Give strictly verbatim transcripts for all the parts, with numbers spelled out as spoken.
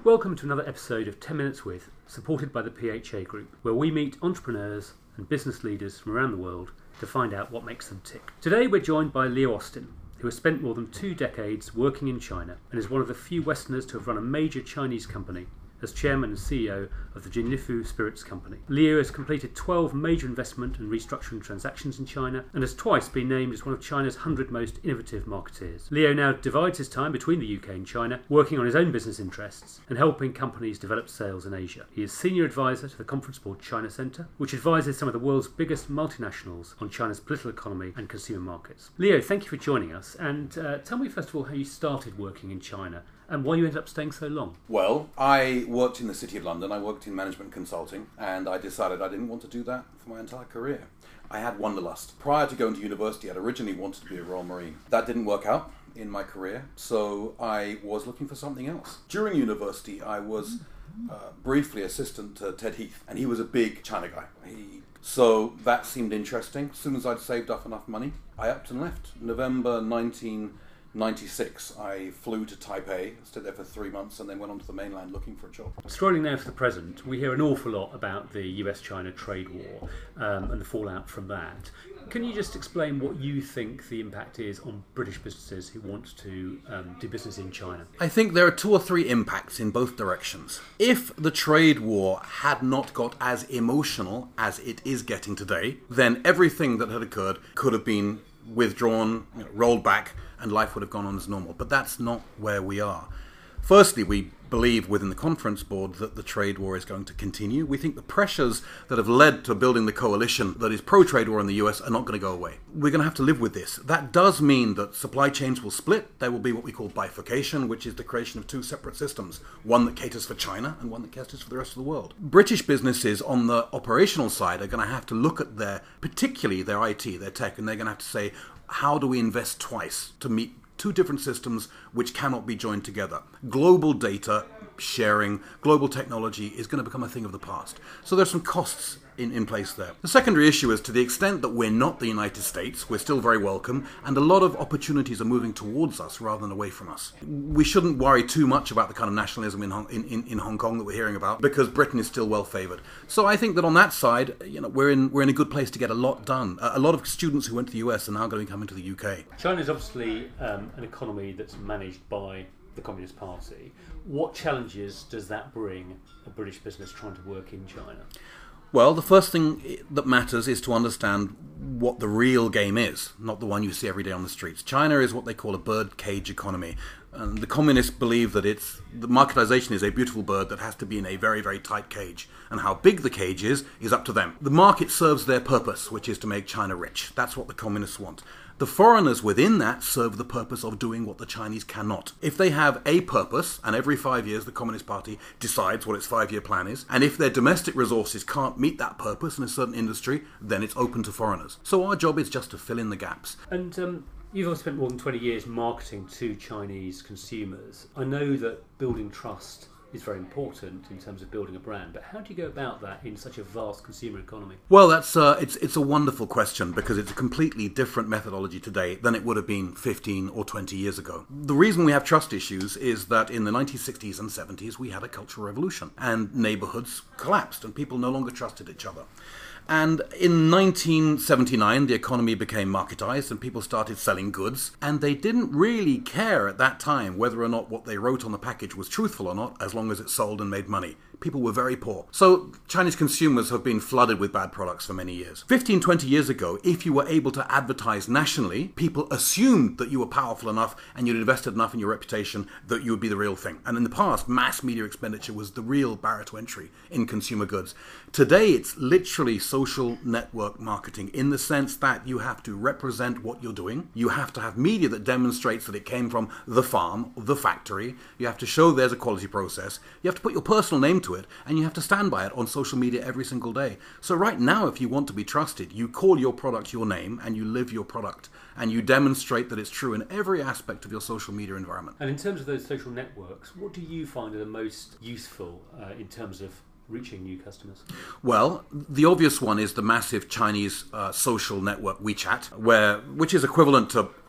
Welcome to another episode of ten minutes With, supported by the P H A Group, where we meet entrepreneurs and business leaders from around the world to find out what makes them tick. Today we're joined by Leo Austin, who has spent more than two decades working in China and is one of the few Westerners to have run a major Chinese company as chairman and C E O of the Jinlifu Spirits Company. Leo has completed twelve major investment and restructuring transactions in China and has twice been named as one of China's one hundred most innovative marketeers. Leo now divides his time between the U K and China, working on his own business interests and helping companies develop sales in Asia. He is senior advisor to the conference board China Center, which advises some of the world's biggest multinationals on China's political economy and consumer markets. Leo, thank you for joining us, and uh, tell me first of all how you started working in China and why you ended up staying so long. Well, I worked in the City of London, I worked in management consulting, and I decided I didn't want to do that for my entire career. I had wanderlust. Prior to going to university, I'd originally wanted to be a Royal Marine. That didn't work out in my career, so I was looking for something else. During university, I was uh, briefly assistant to Ted Heath, and he was a big China guy. He So that seemed interesting. As soon as I'd saved up enough money, I upped and left. November nineteen ninety-six, I flew to Taipei, stayed there for three months, and then went on to the mainland looking for a job. Strolling now for the present, we hear an awful lot about the U S China trade war um, and the fallout from that. Can you just explain what you think the impact is on British businesses who want to um, do business in China? I think there are two or three impacts in both directions. If the trade war had not got as emotional as it is getting today, then everything that had occurred could have been withdrawn, you know, rolled back, and life would have gone on as normal. But that's not where we are. Firstly, we believe within the conference board that the trade war is going to continue. We think the pressures that have led to building the coalition that is pro-trade war in the U S are not going to go away. We're going to have to live with this. That does mean that supply chains will split. There will be what we call bifurcation, which is the creation of two separate systems, one that caters for China and one that caters for the rest of the world. British businesses on the operational side are going to have to look at their, particularly their I T, their tech, and they're going to have to say, how do we invest twice to meet two different systems which cannot be joined together? Global data sharing, global technology is going to become a thing of the past. So there's some costs in, in place there. The secondary issue is to the extent that we're not the United States, we're still very welcome, and a lot of opportunities are moving towards us rather than away from us. We shouldn't worry too much about the kind of nationalism in Hong, in, in, in Hong Kong that we're hearing about, because Britain is still well favoured. So I think that on that side, you know, we're in we're in a good place to get a lot done. A lot of students who went to the U S are now going to come into the U K. China is obviously um, an economy that's managed by the Communist Party. What challenges does that bring a British business trying to work in China? Well, the first thing that matters is to understand what the real game is, not the one you see every day on the streets. China is what they call a bird cage economy. And the communists believe that it's the marketization is a beautiful bird that has to be in a very, very tight cage. And how big the cage is, is up to them. The market serves their purpose, which is to make China rich. That's what the communists want. The foreigners within that serve the purpose of doing what the Chinese cannot. If they have a purpose, and every five years the Communist Party decides what its five-year plan is, and if their domestic resources can't meet that purpose in a certain industry, then it's open to foreigners. So our job is just to fill in the gaps. And um, you've also spent more than twenty years marketing to Chinese consumers. I know that building trust is very important in terms of building a brand, but how do you go about that in such a vast consumer economy? Well, that's uh, it's it's a wonderful question, because it's a completely different methodology today than it would have been fifteen or twenty years ago. The reason we have trust issues is that in the nineteen sixties and seventies we had a cultural revolution, and neighbourhoods collapsed and people no longer trusted each other. And in nineteen seventy-nine, the economy became marketized and people started selling goods. And they didn't really care at that time whether or not what they wrote on the package was truthful or not, as long as it sold and made money. People were very poor. So Chinese consumers have been flooded with bad products for many years. fifteen, twenty years ago, if you were able to advertise nationally, people assumed that you were powerful enough and you'd invested enough in your reputation that you would be the real thing. And in the past, mass media expenditure was the real barrier to entry in consumer goods. Today, it's literally social network marketing, in the sense that you have to represent what you're doing. You have to have media that demonstrates that it came from the farm, the factory. You have to show there's a quality process. You have to put your personal name to it, and you have to stand by it on social media every single day. So right now, if you want to be trusted, you call your product your name and you live your product, and you demonstrate that it's true in every aspect of your social media environment. And in terms of those social networks, what do you find are the most useful uh, in terms of reaching new customers? Well, the obvious one is the massive Chinese uh, social network WeChat, where which is equivalent to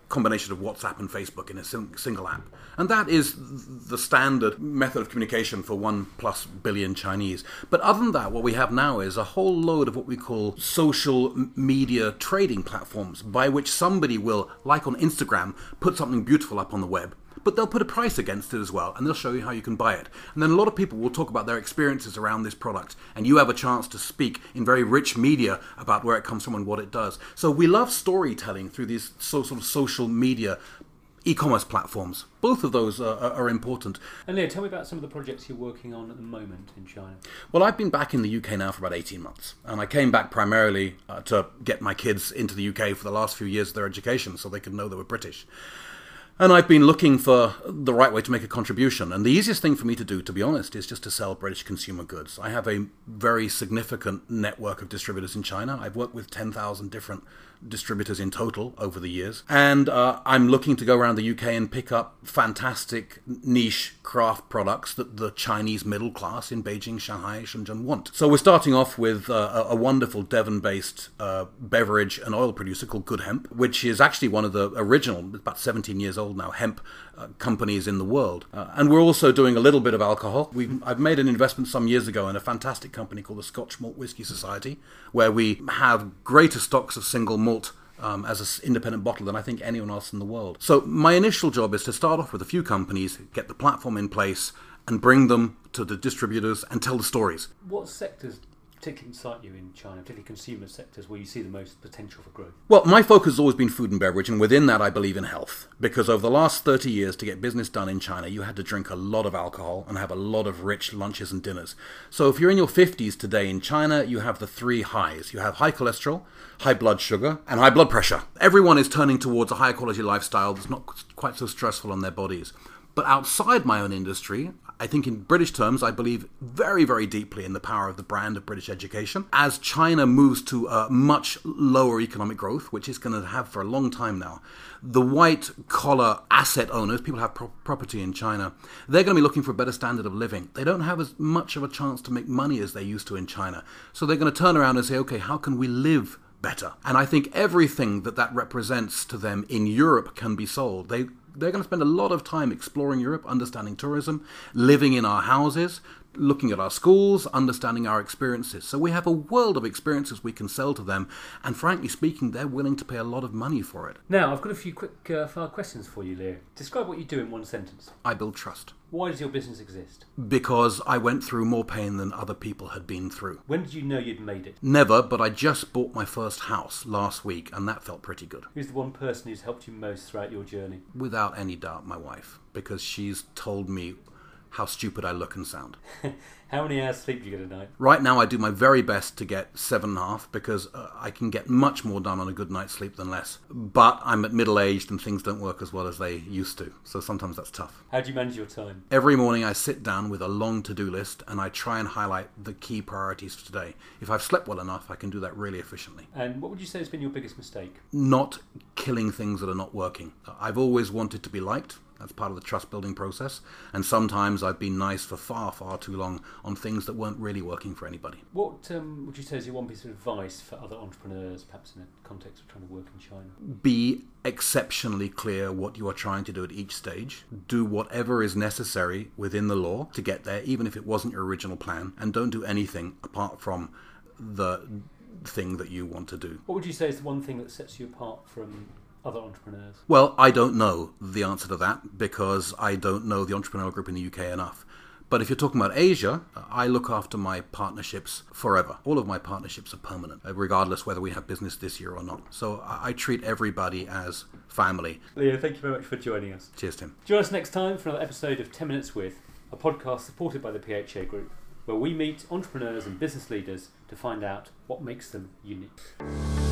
combination of WhatsApp and Facebook in a sim- single app. And that is the standard method of communication for one plus billion Chinese. But other than that, what we have now is a whole load of what we call social media trading platforms, by which somebody will, like on Instagram, put something beautiful up on the web, but they'll put a price against it as well, and they'll show you how you can buy it. And then a lot of people will talk about their experiences around this product, and you have a chance to speak in very rich media about where it comes from and what it does. So we love storytelling through these so, sort of social media e-commerce platforms. Both of those are, are important. And Leo, tell me about some of the projects you're working on at the moment in China. Well, I've been back in the U K now for about eighteen months, and I came back primarily uh, to get my kids into the U K for the last few years of their education so they could know they were British. And I've been looking for the right way to make a contribution. And the easiest thing for me to do, to be honest, is just to sell British consumer goods. I have a very significant network of distributors in China. I've worked with ten thousand different distributors in total over the years. And uh, I'm looking to go around the U K and pick up fantastic niche craft products that the Chinese middle class in Beijing, Shanghai, Shenzhen want. So we're starting off with uh, a wonderful Devon-based uh, beverage and oil producer called Good Hemp, which is actually one of the original, about seventeen years old now, hemp uh, companies in the world. Uh, and we're also doing a little bit of alcohol. We've, I've made an investment some years ago in a fantastic company called the Scotch Malt Whisky Society, where we have greater stocks of single malt Um, as an independent bottle than I think anyone else in the world. So my initial job is to start off with a few companies, get the platform in place, and bring them to the distributors and tell the stories. What sectors particularly excite you in China, particularly consumer sectors where you see the most potential for growth? Well, my focus has always been food and beverage, and within that I believe in health. Because over the last thirty years, to get business done in China, you had to drink a lot of alcohol and have a lot of rich lunches and dinners. So if you're in your fifties today in China, you have the three highs. You have high cholesterol, high blood sugar, and high blood pressure. Everyone is turning towards a higher quality lifestyle that's not quite so stressful on their bodies. But outside my own industry, I think in British terms, I believe very, very deeply in the power of the brand of British education. As China moves to a much lower economic growth, which it's going to have for a long time now, the white-collar asset owners, people who have pro- property in China, they're going to be looking for a better standard of living. They don't have as much of a chance to make money as they used to in China. So they're going to turn around and say, okay, how can we live better? And I think everything that that represents to them in Europe can be sold. They They're going to spend a lot of time exploring Europe, understanding tourism, living in our houses, looking at our schools, understanding our experiences. So we have a world of experiences we can sell to them, and frankly speaking, they're willing to pay a lot of money for it. Now, I've got a few quick uh, fire questions for you, Leo. Describe what you do in one sentence. I build trust. Why does your business exist? Because I went through more pain than other people had been through. When did you know you'd made it? Never, but I just bought my first house last week, and that felt pretty good. Who's the one person who's helped you most throughout your journey? Without any doubt, my wife, because she's told me how stupid I look and sound. How many hours sleep do you get a night? Right now I do my very best to get seven and a half, because uh, I can get much more done on a good night's sleep than less. But I'm at middle-aged and things don't work as well as they used to, so sometimes that's tough. How do you manage your time? Every morning I sit down with a long to-do list and I try and highlight the key priorities for today. If I've slept well enough, I can do that really efficiently. And what would you say has been your biggest mistake? Not killing things that are not working. I've always wanted to be liked. That's part of the trust-building process. And sometimes I've been nice for far, far too long on things that weren't really working for anybody. What um, would you say is your one piece of advice for other entrepreneurs, perhaps in the context of trying to work in China? Be exceptionally clear what you are trying to do at each stage. Do whatever is necessary within the law to get there, even if it wasn't your original plan. And don't do anything apart from the thing that you want to do. What would you say is the one thing that sets you apart from other entrepreneurs? Well, I don't know the answer to that because I don't know the entrepreneurial group in the U K enough. But if you're talking about Asia, I look after my partnerships forever. All of my partnerships are permanent, regardless whether we have business this year or not. So I treat everybody as family. Leo, thank you very much for joining us. Cheers, Tim. Join us next time for another episode of ten minutes With, a podcast supported by the P H A Group, where we meet entrepreneurs and business leaders to find out what makes them unique.